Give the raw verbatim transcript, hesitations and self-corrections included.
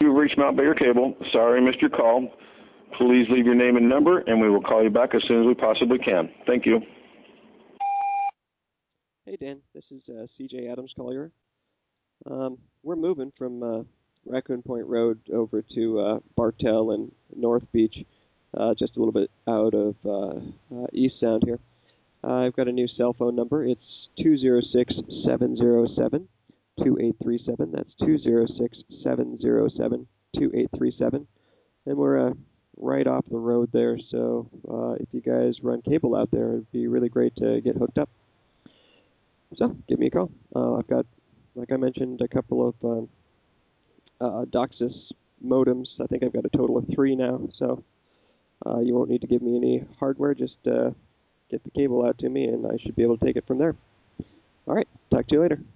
You've reached Mount Baker Cable. Sorry, missed your call. Please leave your name and number, and we will call you back as soon as we possibly can. Thank you. Hey, Dan. This is uh, C J Adams Collier. Um, we're moving from uh, Raccoon Point Road over to uh, Bartell and North Beach, uh, just a little bit out of uh, uh, East Sound here. Uh, I've got a new cell phone number. It's two zero six, seven zero seven, two eight three seven. That's two zero six, seven zero seven, two eight three seven. And we're uh, right off the road there, so uh, if you guys run cable out there, it'd be really great to get hooked up. So give me a call. Uh, I've got, like I mentioned, a couple of um, uh, DOCSIS modems. I think I've got a total of three now, so uh, you won't need to give me any hardware. Just uh, get the cable out to me, and I should be able to take it from there. All right, talk to you later.